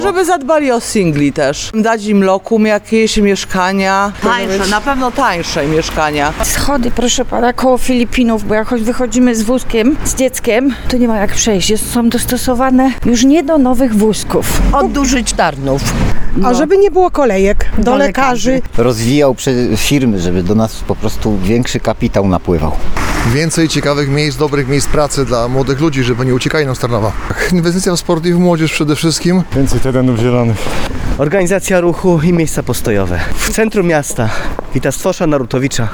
Żeby zadbali o singli też. Dać im lokum jakieś, mieszkania. Tańsze, na pewno tańsze mieszkania. Schody, proszę pana, koło Filipinów, bo jak wychodzimy z wózkiem, z dzieckiem, to nie ma jak przejść. Są dostosowane już nie do nowych wózków. Oddłużyć Tarnów. A żeby nie było kolejek do lekarzy. Rozwijał firmy, żeby do nas po prostu większy kapitał napływał. Więcej ciekawych miejsc, dobrych miejsc pracy dla młodych ludzi, żeby nie uciekali nam z Tarnowa. Inwestycja w sport i w młodzież przede wszystkim. Więcej terenów zielonych. Organizacja ruchu i miejsca postojowe. W centrum miasta Wita Stwosza Narutowicza.